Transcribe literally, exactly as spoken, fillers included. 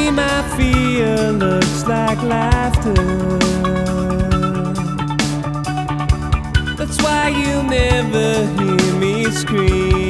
me my fear looks like laughter. That's why you'll never hear me scream.